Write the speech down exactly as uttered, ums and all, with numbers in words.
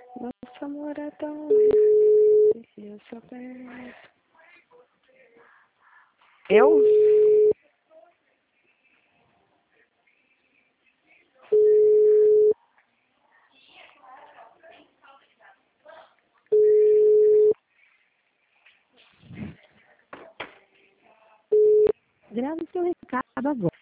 Nosso amor é tão leve, se eu souber. Eu? Grave seu recado agora.